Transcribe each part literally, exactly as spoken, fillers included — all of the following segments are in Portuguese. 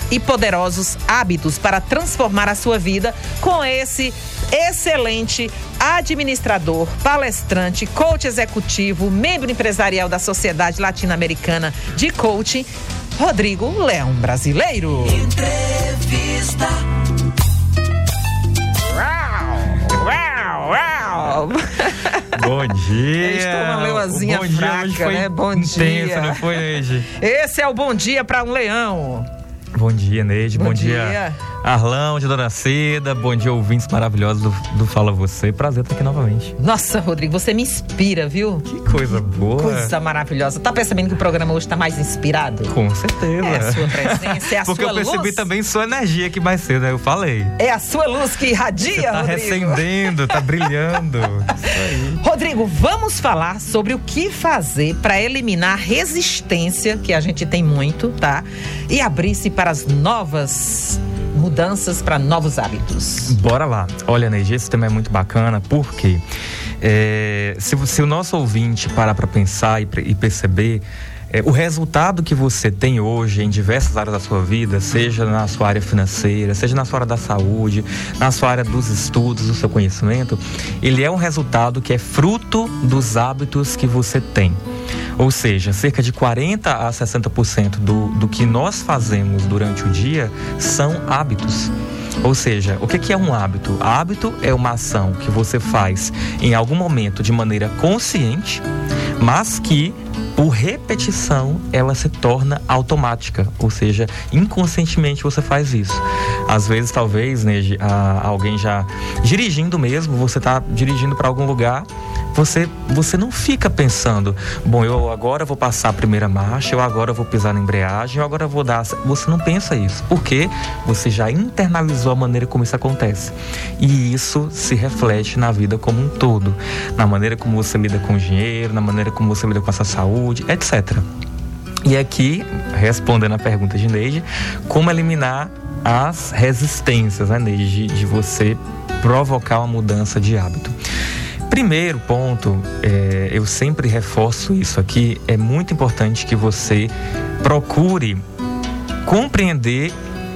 e poderosos hábitos para transformar a sua vida com esse excelente administrador, palestrante, coach executivo, membro empresarial da Sociedade Latino-Americana de Coaching, Rodrigo Leão Brasileiro. Entrevista. Uau, uau, uau. Bom dia. Estou uma leoazinha bom dia fraca, hoje foi né? Bom intenso, dia. Não foi, Neide? Esse é o bom dia para um leão. Bom dia, Neide. Bom, Bom dia. dia. Arlão, de Dona Seda. Bom dia, ouvintes maravilhosos do, do Fala Você. Prazer estar aqui novamente. Nossa, Rodrigo, você me inspira, viu? Que coisa boa. Coisa maravilhosa. Tá percebendo que o programa hoje tá mais inspirado? Com certeza. É a sua presença, é a Porque sua eu percebi luz. também sua energia aqui mais cedo, né? Eu falei. É a sua luz que irradia, Você tá Rodrigo. recendendo, tá brilhando. Isso aí. Rodrigo, vamos falar sobre o que fazer para eliminar a resistência, que a gente tem muito, tá? E abrir-se para as novas mudanças, para novos hábitos. Bora lá. Olha, Neide, esse tema é muito bacana, porque é, se, se o nosso ouvinte parar para pensar e, e perceber é, o resultado que você tem hoje em diversas áreas da sua vida, seja na sua área financeira, seja na sua área da saúde, na sua área dos estudos, do seu conhecimento, ele é um resultado que é fruto dos hábitos que você tem. Ou seja, cerca de quarenta a sessenta por cento do, do que nós fazemos durante o dia são hábitos. Ou seja, o que, que é um hábito? Hábito é uma ação que você faz em algum momento de maneira consciente, mas que por repetição ela se torna automática, ou seja, inconscientemente você faz isso. Às vezes, talvez, né, alguém já dirigindo mesmo, você está dirigindo para algum lugar, você, você não fica pensando, bom, eu agora vou passar a primeira marcha, eu agora vou pisar na embreagem, eu agora vou dar... Você não pensa isso, porque você já internalizou a maneira como isso acontece. E isso se reflete na vida como um todo, na maneira como você lida com o dinheiro, na maneira como você lida com a sua saúde, etcétera. E aqui, respondendo a pergunta de Neide, como eliminar as resistências, né, Neide, de, de você provocar uma mudança de hábito. Primeiro ponto, é, eu sempre reforço isso aqui, é muito importante que você procure compreender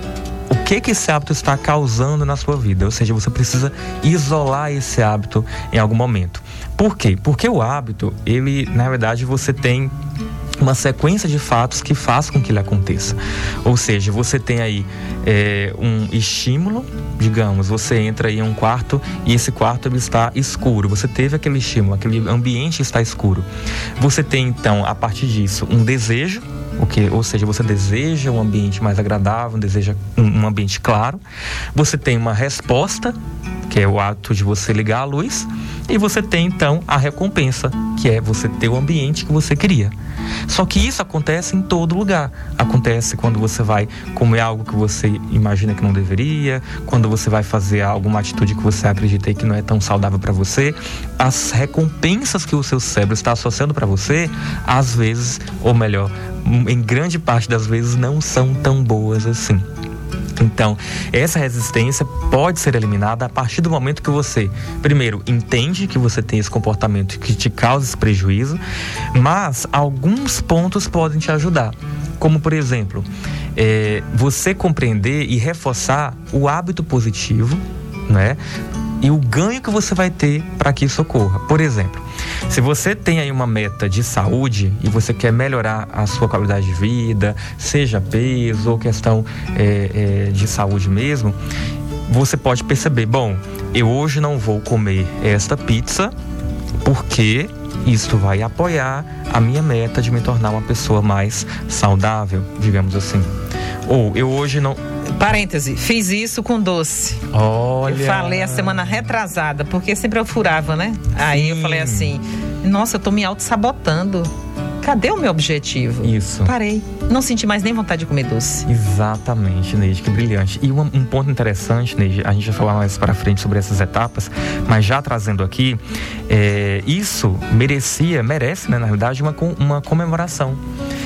o que que esse hábito está causando na sua vida, ou seja, você precisa isolar esse hábito em algum momento. Por quê? Porque o hábito, ele, na verdade, você tem uma sequência de fatos que faz com que ele aconteça. Ou seja, você tem aí é, um estímulo, digamos, você entra em um quarto e esse quarto ele está escuro. Você teve aquele estímulo, aquele ambiente está escuro. Você tem, então, a partir disso, um desejo, okay? Ou seja, você deseja um ambiente mais agradável, deseja um, um ambiente claro. Você tem uma resposta, que é o ato de você ligar a luz, e você tem então a recompensa, que é você ter o ambiente que você queria. Só que isso acontece em todo lugar. Acontece quando você vai comer algo que você imagina que não deveria, quando você vai fazer alguma atitude que você acredita que não é tão saudável para você. As recompensas que o seu cérebro está associando para você, às vezes, ou melhor, em grande parte das vezes, não são tão boas assim. Então, essa resistência pode ser eliminada a partir do momento que você, primeiro, entende que você tem esse comportamento que te causa esse prejuízo, mas alguns pontos podem te ajudar. Como, por exemplo, é, você compreender e reforçar o hábito positivo, né? E o ganho que você vai ter para que isso ocorra. Por exemplo, se você tem aí uma meta de saúde e você quer melhorar a sua qualidade de vida, seja peso ou questão é, é, de saúde mesmo, você pode perceber, bom, eu hoje não vou comer esta pizza porque isso vai apoiar a minha meta de me tornar uma pessoa mais saudável, digamos assim. Ou eu hoje não... Parêntese, fiz isso com doce. Olha. Eu falei a semana retrasada, porque sempre eu furava, né? Aí eu falei assim, nossa, eu tô me auto-sabotando. Cadê o meu objetivo? Isso. Parei. Não senti mais nem vontade de comer doce. Exatamente, Neide, que brilhante. E um, um ponto interessante, Neide, a gente vai falar mais para frente sobre essas etapas, mas já trazendo aqui, é, isso merecia, merece, né, na realidade, uma, uma comemoração.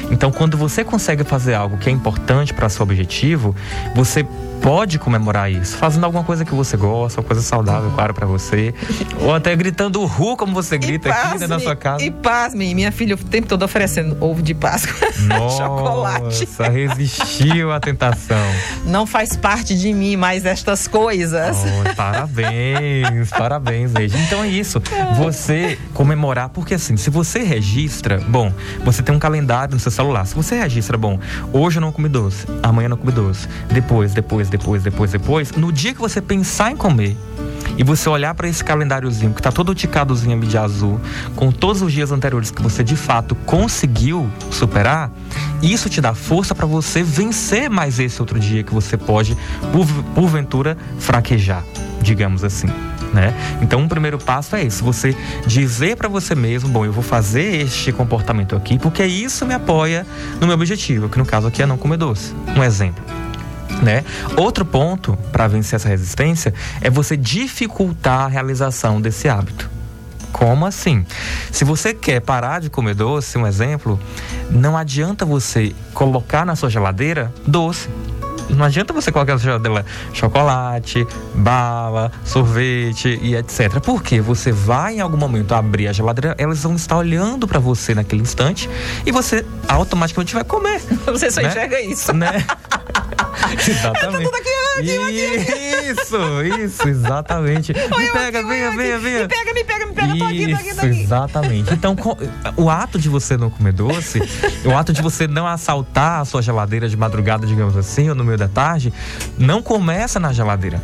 Então, quando você consegue fazer algo que é importante para seu objetivo, você pode comemorar isso, fazendo alguma coisa que você gosta, uma coisa saudável, claro, pra você. Ou até gritando ru, como você grita aqui dentro da sua casa. E pasme, minha filha o tempo todo oferecendo ovo de Páscoa, chocolate. Nossa, resistiu à tentação. Não faz parte de mim mais estas coisas. Oh, parabéns, parabéns, Neide. Então é isso, você comemorar, porque assim, se você registra, bom, você tem um calendário no seu celular. Se você registra, bom, hoje eu não comi doce, amanhã eu não comi doce, depois, depois, depois, depois, depois, no dia que você pensar em comer e você olhar para esse calendáriozinho que tá todo ticadozinho de azul, com todos os dias anteriores que você de fato conseguiu superar, isso te dá força para você vencer mais esse outro dia que você pode, por, porventura, fraquejar, digamos assim, né? Então, um primeiro passo é isso, você dizer para você mesmo, bom, eu vou fazer este comportamento aqui porque isso me apoia no meu objetivo, que no caso aqui é não comer doce. Um exemplo. Né? Outro ponto para vencer essa resistência é você dificultar a realização desse hábito. Como assim? Se você quer parar de comer doce, um exemplo, não adianta você colocar na sua geladeira doce. Não adianta você colocar na sua geladeira chocolate, bala, sorvete e etcétera. Porque você vai em algum momento abrir a geladeira, elas vão estar olhando para você naquele instante e você automaticamente vai comer. Você só né? enxerga isso. Né? Exatamente. Tá tudo aqui, aqui, aqui. Isso, isso, exatamente. Oi, me pega, aqui, venha, aqui. venha, venha. Me pega, me pega, me pega, tô aqui, tô aqui, tô aqui. Isso, exatamente. Então, o ato de você não comer doce, o ato de você não assaltar a sua geladeira de madrugada, digamos assim, ou no meio da tarde, não começa na geladeira.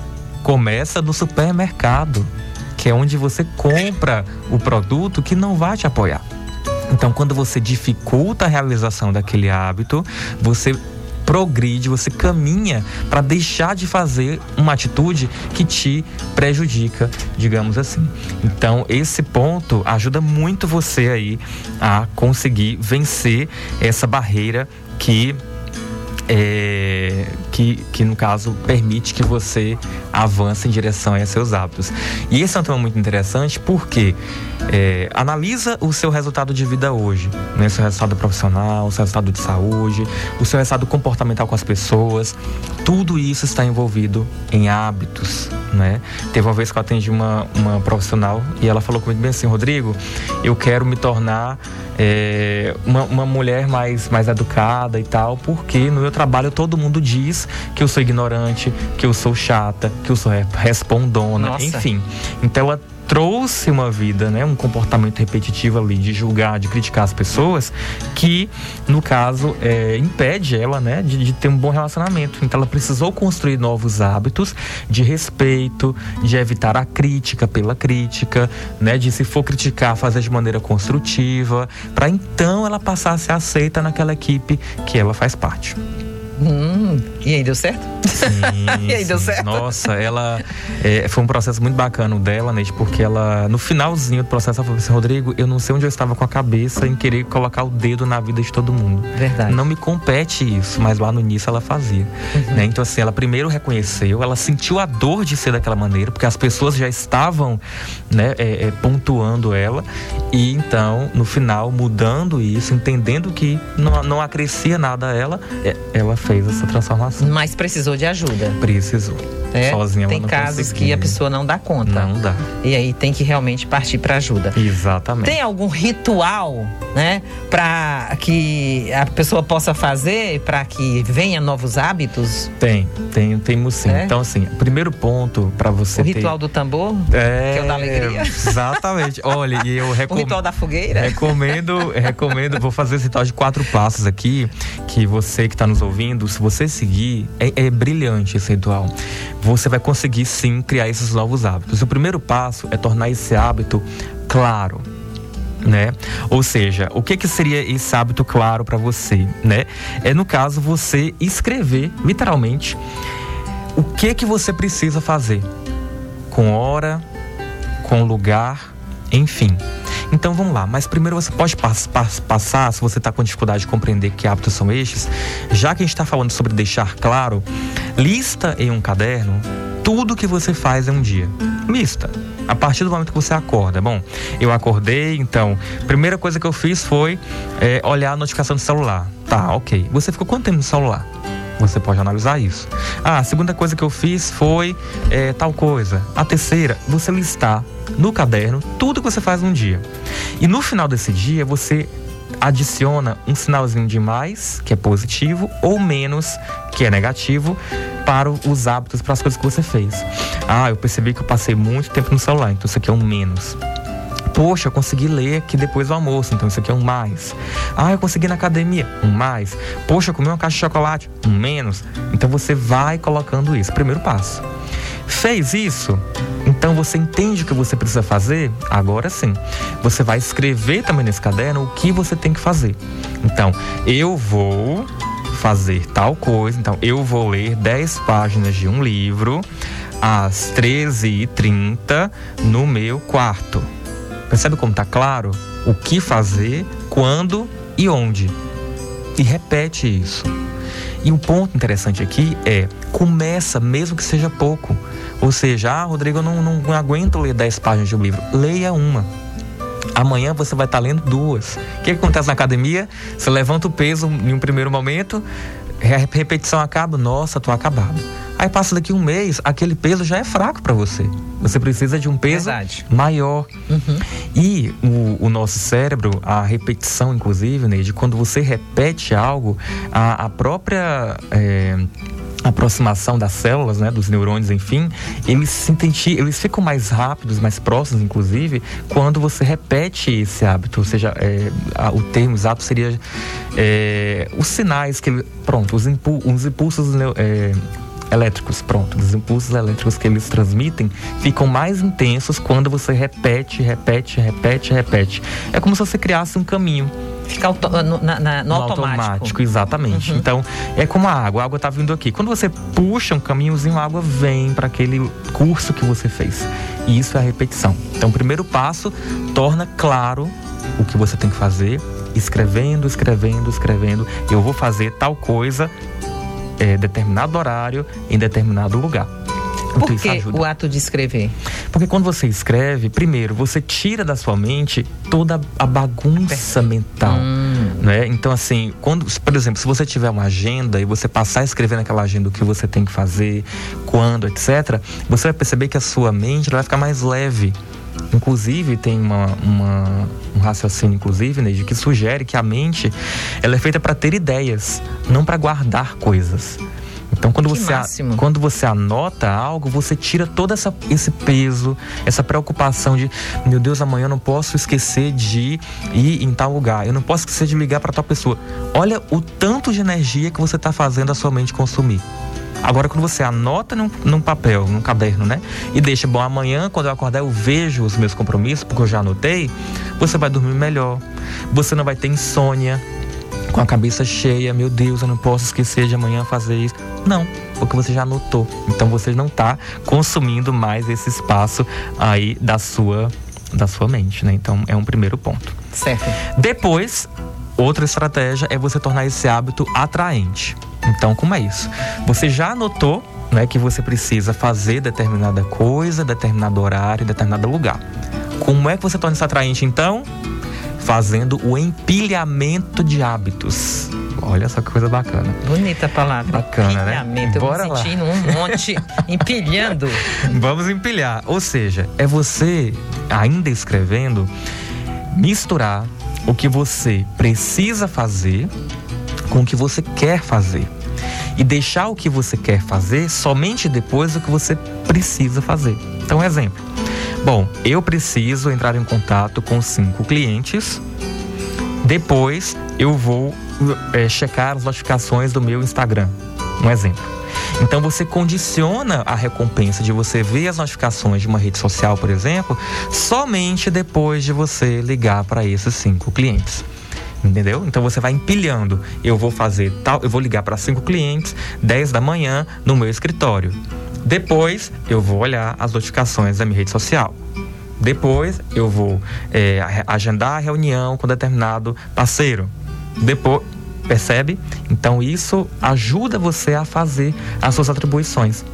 Começa no supermercado, que é onde você compra o produto que não vai te apoiar. Então, quando você dificulta a realização daquele hábito, você progride, você caminha para deixar de fazer uma atitude que te prejudica, digamos assim. Então, esse ponto ajuda muito você aí a conseguir vencer essa barreira que É, que, que no caso permite que você avance em direção a seus hábitos. E esse é um tema muito interessante porque é, analisa o seu resultado de vida hoje, né? O seu resultado profissional, o seu resultado de saúde, o seu resultado comportamental com as pessoas. Tudo isso está envolvido em hábitos, né? Teve uma vez que eu atendi uma, uma profissional e ela falou comigo bem assim: Rodrigo, eu quero me tornar é, uma, uma mulher mais, mais educada e tal, porque no meu trabalho todo mundo diz que eu sou ignorante, que eu sou chata, que eu sou respondona, Nossa. Enfim. Então ela trouxe uma vida, né, um comportamento repetitivo ali de julgar, de criticar as pessoas, que no caso é, impede ela, né, de, de ter um bom relacionamento. Então ela precisou construir novos hábitos de respeito, de evitar a crítica pela crítica, né, de se for criticar fazer de maneira construtiva, para então ela passar a ser aceita naquela equipe que ela faz parte. Hum, e aí deu certo? Sim, E aí deu sim. certo? Nossa, ela é, foi um processo muito bacana o dela, né? Porque ela, no finalzinho do processo, ela falou assim: Rodrigo, eu não sei onde eu estava com a cabeça em querer colocar o dedo na vida de todo mundo. Verdade. Não me compete isso, mas lá no início ela fazia. Uhum. Né? Então, assim, ela primeiro reconheceu, ela sentiu a dor de ser daquela maneira, porque as pessoas já estavam, né, é, é, pontuando ela. E então, no final, mudando isso, entendendo que não, não acrescia nada a ela, é, ela fez essa transformação. Mas precisou de ajuda. Precisou. É, Sozinha ela tem não casos conseguia. que a pessoa não dá conta. Não dá. E aí tem que realmente partir para ajuda. Exatamente. Tem algum ritual, né, para que a pessoa possa fazer para que venha novos hábitos? Tem, tem, temos sim. É? Então, assim, primeiro ponto para você O ter... ritual do tambor? É, que é o da alegria? Exatamente. Olha, e eu O recomendo... ritual da fogueira? Recomendo, recomendo, vou fazer esse ritual de quatro passos aqui, que você que está nos ouvindo, se você seguir, é, é brilhante esse ritual. Você vai conseguir sim criar esses novos hábitos. O primeiro passo é tornar esse hábito claro, né? Ou seja, o que que seria esse hábito claro para você, né? É, no caso, você escrever, literalmente, o que que você precisa fazer, com hora, com lugar, enfim. Então vamos lá, mas primeiro você pode pass- pass- passar, se você está com dificuldade de compreender que hábitos são estes, já que a gente está falando sobre deixar claro, lista em um caderno tudo que você faz em um dia. Lista. A partir do momento que você acorda. Bom, eu acordei, então, primeira coisa que eu fiz foi é, olhar a notificação do celular. Tá, ok. Você ficou quanto tempo no celular? Você pode analisar isso. Ah, a segunda coisa que eu fiz foi é, tal coisa. A terceira, você listar no caderno tudo que você faz num dia. E no final desse dia, você adiciona um sinalzinho de mais, que é positivo, ou menos, que é negativo, para os hábitos, para as coisas que você fez. Ah, eu percebi que eu passei muito tempo no celular, então isso aqui é um menos. Poxa, eu consegui ler aqui depois do almoço, então isso aqui é um mais. Ah, eu consegui ir na academia, um mais. Poxa, eu comi uma caixa de chocolate, um menos. Então você vai colocando isso, primeiro passo. Fez isso? Então você entende o que você precisa fazer? Agora sim. Você vai escrever também nesse caderno o que você tem que fazer. Então, eu vou fazer tal coisa. Então, eu vou ler dez páginas de um livro às treze e trinta no meu quarto. Percebe como tá claro o que fazer, quando e onde? E repete isso. E um ponto interessante aqui é, começa mesmo que seja pouco. Ou seja, ah, Rodrigo, eu não, não aguento ler dez páginas de um livro. Leia uma. Amanhã você vai estar lendo duas. O que, que acontece na academia? Você levanta o peso em um primeiro momento, a repetição acaba, nossa, tô acabado. Aí passa daqui um mês, aquele peso já é fraco para você. Você precisa de um peso Verdade. maior. Uhum. E o, o nosso cérebro, a repetição, inclusive, Neide, quando você repete algo, a, a própria é, aproximação das células, né, dos neurônios, enfim, eles, se senti, eles ficam mais rápidos, mais próximos, inclusive, quando você repete esse hábito. Ou seja, é, a, o termo exato seria é, os sinais que ele, pronto, os, impu, os impulsos é, elétricos, pronto, os impulsos elétricos que eles transmitem ficam mais intensos quando você repete, repete, repete, repete. É como se você criasse um caminho. Ficar auto, no, na, na, no, no automático. automático. Exatamente. Uhum. Então, é como a água. A água tá vindo aqui. Quando você puxa um caminhozinho, a água vem para aquele curso que você fez. E isso é a repetição. Então, o primeiro passo, torna claro o que você tem que fazer, escrevendo, escrevendo, escrevendo. Eu vou fazer tal coisa É, determinado horário, em determinado lugar. Então, Por que o ato de escrever? Porque quando você escreve, primeiro, você tira da sua mente toda a bagunça mental. Hum. Né? Então, assim, quando, por exemplo, se você tiver uma agenda e você passar a escrever naquela agenda o que você tem que fazer, quando, etcétera, você vai perceber que a sua mente ela vai ficar mais leve. Inclusive, tem uma, uma, um raciocínio, inclusive, Neide, que sugere que a mente ela é feita para ter ideias, não para guardar coisas. Então, quando você, a, quando você anota algo, você tira todo essa, esse peso, essa preocupação de, meu Deus, amanhã eu não posso esquecer de ir em tal lugar, eu não posso esquecer de ligar para tal pessoa. Olha o tanto de energia que você está fazendo a sua mente consumir. Agora, quando você anota num, num papel, num caderno, né? E deixa, bom, amanhã, quando eu acordar, eu vejo os meus compromissos, porque eu já anotei, você vai dormir melhor. Você não vai ter insônia, com a cabeça cheia, meu Deus, eu não posso esquecer de amanhã fazer isso. Não, porque você já anotou. Então, você não está consumindo mais esse espaço aí da sua, da sua mente, né? Então, é um primeiro ponto. Certo. Depois, outra estratégia é você tornar esse hábito atraente. Então, como é isso? Você já anotou, né, que você precisa fazer determinada coisa, determinado horário, determinado lugar. Como é que você torna isso atraente, então? Fazendo o empilhamento de hábitos. Olha só que coisa bacana. Bonita a palavra. Bacana, empilhamento. né? Bora eu me sentindo lá. Um monte empilhando. Vamos empilhar. Ou seja, é você, ainda escrevendo, misturar o que você precisa fazer com o que você quer fazer. E deixar o que você quer fazer somente depois do que você precisa fazer. Então, exemplo. Bom, eu preciso entrar em contato com cinco clientes. Depois, eu vou é, checar as notificações do meu Instagram. Um exemplo. Então, você condiciona a recompensa de você ver as notificações de uma rede social, por exemplo, somente depois de você ligar para esses cinco clientes. Entendeu? Então você vai empilhando. Eu vou fazer tal, eu vou ligar para cinco clientes, dez da manhã, no meu escritório. Depois eu vou olhar as notificações da minha rede social. Depois eu vou é, agendar a reunião com determinado parceiro. Depois, percebe? Então isso ajuda você a fazer as suas atribuições.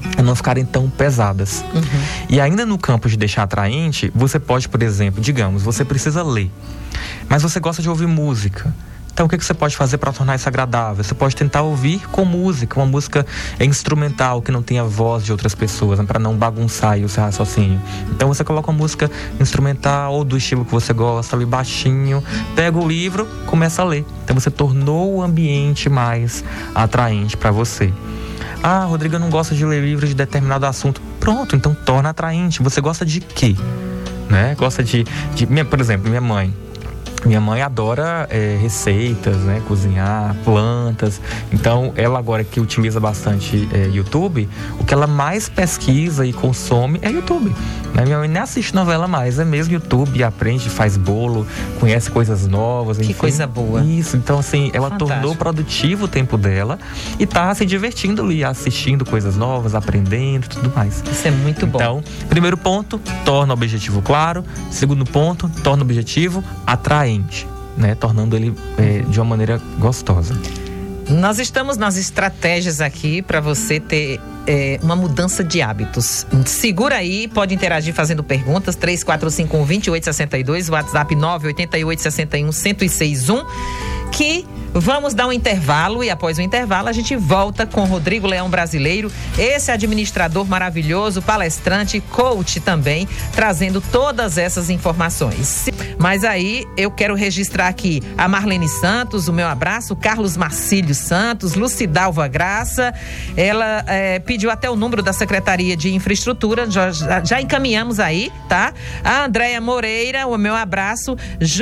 não ficarem tão pesadas. Uhum. E ainda no campo de deixar atraente, você pode, por exemplo, digamos, você precisa ler, mas você gosta de ouvir música. Então, o que, que você pode fazer para tornar isso agradável? Você pode tentar ouvir com música, uma música instrumental, que não tenha voz de outras pessoas, né, para não bagunçar aí o seu raciocínio. Então, você coloca uma música instrumental ou do estilo que você gosta, ali baixinho, pega o livro, começa a ler. Então, você tornou o ambiente mais atraente para você. Ah, Rodrigo, eu não gosto de ler livros de determinado assunto. Pronto, então torna atraente. Você gosta de quê? Né? Gosta de, de minha, por exemplo, minha mãe. Minha mãe adora é, receitas, né? Cozinhar, plantas. Então, ela agora que utiliza bastante é, YouTube, o que ela mais pesquisa e consome é YouTube. Né? Minha mãe nem assiste novela mais, é mesmo YouTube, aprende, faz bolo, conhece coisas novas. Que enfim. coisa boa. Isso, então assim, ela Fantástico. Tornou produtivo o tempo dela e tá se divertindo ali, assistindo coisas novas, aprendendo e tudo mais. Isso é muito bom. Então, primeiro ponto, torna o objetivo claro. Segundo ponto, torna o objetivo atraente. Né, tornando ele é, de uma maneira gostosa. Nós estamos nas estratégias aqui para você ter é, uma mudança de hábitos. Segura aí, pode interagir fazendo perguntas. três quatro cinco um, dois oito seis dois, WhatsApp nove oito oito, seis um, um zero seis um. Que vamos dar um intervalo e após o intervalo a gente volta com Rodrigo Leão Brasileiro, esse administrador maravilhoso, palestrante, coach também, trazendo todas essas informações. Mas aí eu quero registrar aqui a Marlene Santos, o meu abraço, Carlos Marcílio Santos, Lucidalva Graça, ela é, pediu até o número da Secretaria de Infraestrutura, já, já encaminhamos aí, tá? A Andréia Moreira, o meu abraço,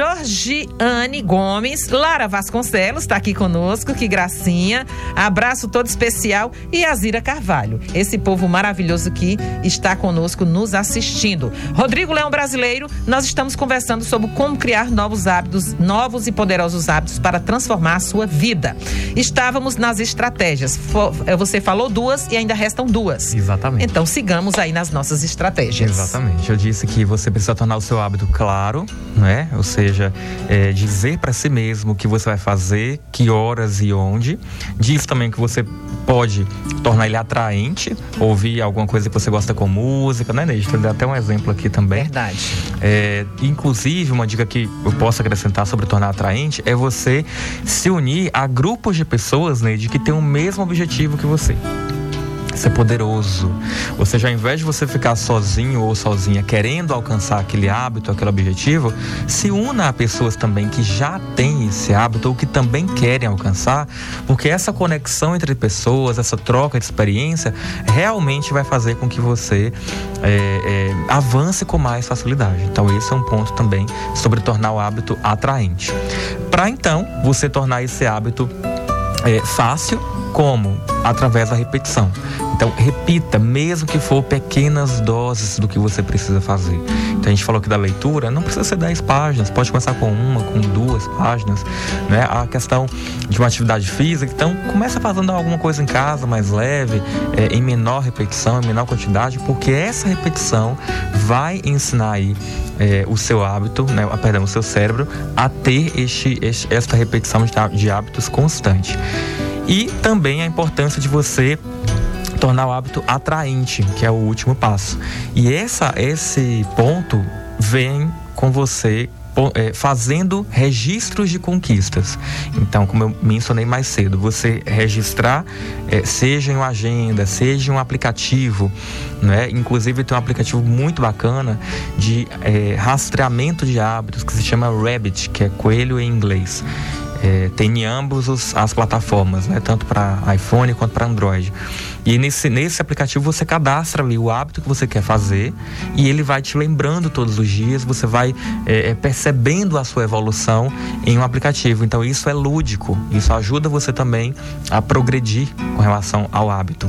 Jorgiane Gomes, Lara Vasconcelos está aqui conosco, que gracinha, abraço todo especial, e a Zira Carvalho, esse povo maravilhoso que está conosco nos assistindo. Rodrigo Leão Brasileiro, nós estamos conversando sobre como criar novos hábitos, novos e poderosos hábitos para transformar a sua vida. Estávamos nas estratégias, você falou duas e ainda restam duas. Exatamente. Então sigamos aí nas nossas estratégias. Exatamente, eu disse que você precisa tornar o seu hábito claro, né? Ou seja, é, dizer para si mesmo o que você vai fazer, que horas e onde. Diz também que você pode tornar ele atraente, ouvir alguma coisa que você gosta com música, né, Neide? Dá até um exemplo aqui também. Verdade. É, inclusive, uma dica que eu posso acrescentar sobre tornar atraente é você se unir a grupos de pessoas, Neide, que tem o mesmo objetivo que você. Isso é poderoso. Ou seja, ao invés de você ficar sozinho ou sozinha querendo alcançar aquele hábito, aquele objetivo, se una a pessoas também que já têm esse hábito ou que também querem alcançar, porque essa conexão entre pessoas, essa troca de experiência, realmente vai fazer com que você é, é, avance com mais facilidade. Então esse é um ponto também sobre tornar o hábito atraente. Para então, você tornar esse hábito é, fácil, como? Através da repetição. Então, repita, mesmo que for pequenas doses do que você precisa fazer. Então, a gente falou aqui da leitura, não precisa ser dez páginas, pode começar com uma, com duas páginas, né? A questão de uma atividade física, então, começa fazendo alguma coisa em casa, mais leve, é, em menor repetição, em menor quantidade, porque essa repetição vai ensinar aí é, o seu hábito, né? Perdão, o seu cérebro a ter este, este, esta repetição de, de hábitos constante. E também a importância de você tornar o hábito atraente, que é o último passo. E essa, esse ponto vem com você é, fazendo registros de conquistas. Então, como eu mencionei mais cedo, você registrar, é, seja em uma agenda, seja em um aplicativo, né? Inclusive tem um aplicativo muito bacana de é, rastreamento de hábitos que se chama Rabbit, que é coelho em inglês. É, tem em ambos os, as plataformas, né? Tanto para iPhone quanto para Android. E nesse, nesse aplicativo você cadastra ali o hábito que você quer fazer e ele vai te lembrando todos os dias, você vai é, percebendo a sua evolução em um aplicativo. Então isso é lúdico, isso ajuda você também a progredir com relação ao hábito.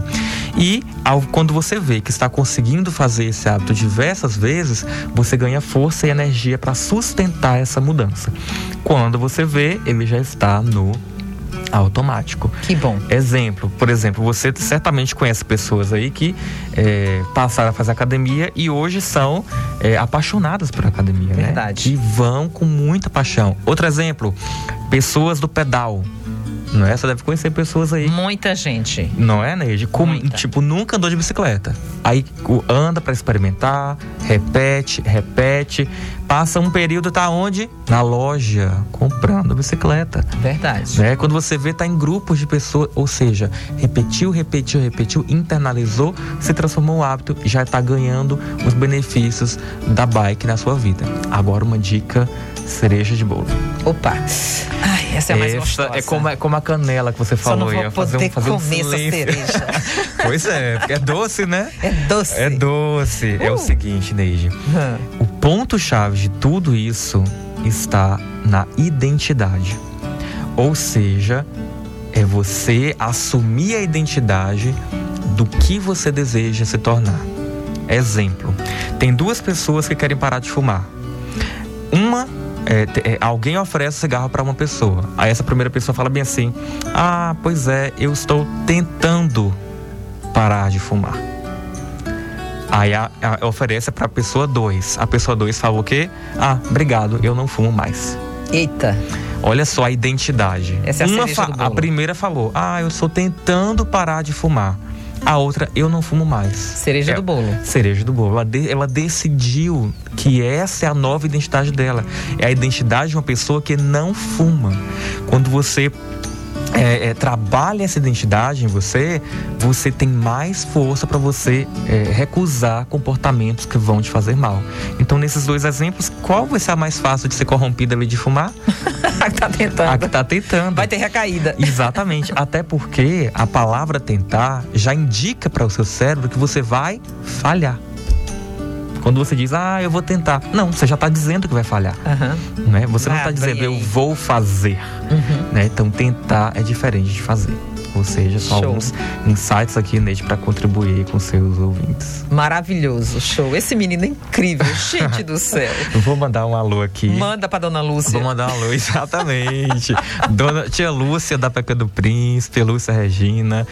E ao, quando você vê que está conseguindo fazer esse hábito diversas vezes, você ganha força e energia para sustentar essa mudança. Quando você vê, ele já está no automático. Que bom. Exemplo, por exemplo, você certamente conhece pessoas aí que é, passaram a fazer academia e hoje são é, apaixonadas por academia, verdade, né? E vão com muita paixão. Outro exemplo, pessoas do pedal. Não é? Você deve conhecer pessoas aí. Muita gente. Não é, Neide? Como, tipo, nunca andou de bicicleta. Aí anda pra experimentar, repete, repete. Passa um período, tá onde? Na loja, comprando bicicleta. Verdade. Né? Quando você vê, tá em grupos de pessoas. Ou seja, repetiu, repetiu, repetiu, internalizou, se transformou um hábito e já tá ganhando os benefícios da bike na sua vida. Agora uma dica cereja de bolo. Opa! Ai, essa é a mais essa gostosa. é como, é como a canela que você Só falou. não vou ia poder fazer um, fazer um comer essa silêncio. cereja. Pois é, porque é doce, né? É doce. É doce. Uh. É o seguinte, Neide. Hum. O ponto-chave de tudo isso está na identidade. Ou seja, é você assumir a identidade do que você deseja se tornar. Exemplo, tem duas pessoas que querem parar de fumar. Uma, é, é, alguém oferece cigarro para uma pessoa. Aí essa primeira pessoa fala bem assim: ah, pois é, eu estou tentando parar de fumar. Aí a, a, oferece para a pessoa dois. A pessoa dois fala o quê? Ah, obrigado, eu não fumo mais. Eita. Olha só a identidade. Essa é a Uma cereja fa- do bolo. A primeira falou: ah, eu estou tentando parar de fumar. A outra, eu não fumo mais. Cereja É, do bolo. Cereja do bolo. Ela, de, ela decidiu que essa é a nova identidade dela. É a identidade de uma pessoa que não fuma. Quando você é, é, trabalha essa identidade em você, você tem mais força para você é, recusar comportamentos que vão te fazer mal. Então, nesses dois exemplos, qual vai ser a mais fácil de ser corrompida ali de fumar? A que tá tentando. A que tá tentando. Vai ter recaída. Exatamente. Até porque a palavra tentar já indica para o seu cérebro que você vai falhar. Quando você diz, ah, eu vou tentar. Não, você já está dizendo que vai falhar. Uhum. Né? Você não Ah, está dizendo, bem eu aí. vou fazer. Uhum. Né? Então, tentar é diferente de fazer. Ou seja, são Show. alguns insights aqui, Neide, para contribuir com seus ouvintes. Maravilhoso, show. Esse menino é incrível, gente do céu. Eu vou mandar um alô aqui. Manda pra dona Lúcia. Vou mandar um alô, exatamente. Dona Tia Lúcia da Peca do Príncipe, Lúcia Regina,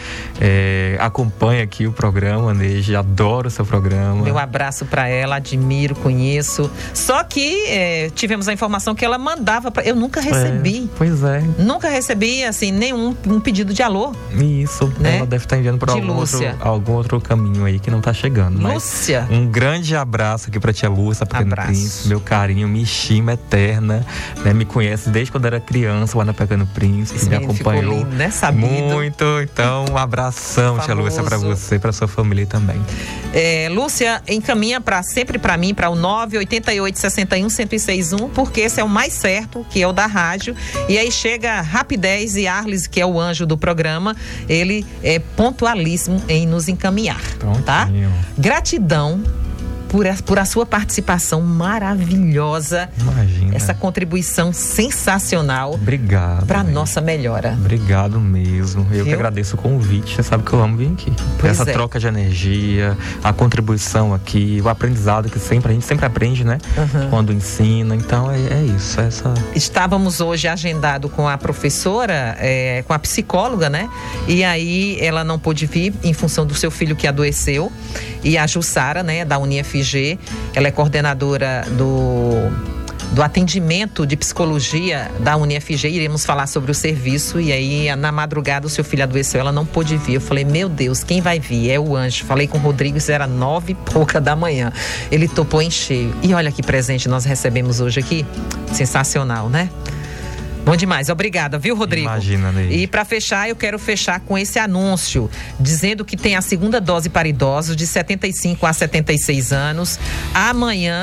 é, acompanha aqui o programa, Neide, adoro o seu programa. Meu abraço pra ela, admiro, conheço. Só que é, tivemos a informação que ela mandava pra... Eu nunca recebi. É, pois é. Nunca recebi, assim, nenhum um pedido de alô. Isso, Né? ela deve estar enviando por De algum outro, Lúcia. algum outro caminho aí que não tá chegando. Mas Lúcia. um grande abraço aqui pra Tia Lúcia, Pequeno Abraço. Príncipe, meu carinho, me estima eterna, né? Me conhece desde quando era criança lá na Pequeno Príncipe, Esse me menino ficou acompanhou lindo, né? Sabido. muito. Então, um abração, Tia Lúcia, pra Famoso. você, pra sua família também. É, Lúcia, encaminha pra, sempre pra mim, para o nove oito oito, seis um, um zero seis um, porque esse é o mais certo, que é o da rádio. E aí chega Rapidez e Arles, que é o anjo do programa, ele é pontualíssimo em nos encaminhar, tá? Prontinho. Gratidão por a, por a sua participação maravilhosa, Imagina. essa contribuição sensacional Obrigado. para Neide. nossa melhora. Obrigado mesmo. Eu que Viu? agradeço o convite. Você sabe que eu amo vir aqui. Pois Essa é. troca de energia, a contribuição aqui, o aprendizado que sempre a gente sempre aprende, né? Uhum. Quando ensina. Então é, é isso. É essa... Estávamos hoje agendado com a professora, é, com a psicóloga, né? E aí ela não pôde vir em função do seu filho que adoeceu. E a Jussara, né, da UniFG, ela é coordenadora do, do atendimento de psicologia da UniFG. Iremos falar sobre o serviço. E aí, na madrugada, o seu filho adoeceu, ela não pôde vir. Eu falei, meu Deus, quem vai vir? É o anjo. Falei com o Rodrigo, isso era nove e pouca da manhã. Ele topou em cheio. E olha que presente nós recebemos hoje aqui. Sensacional, né? Bom demais, obrigada, viu, Rodrigo? Imagina, Neide. E para fechar, eu quero fechar com esse anúncio, dizendo que tem a segunda dose para idosos de setenta e cinco a setenta e seis anos. Amanhã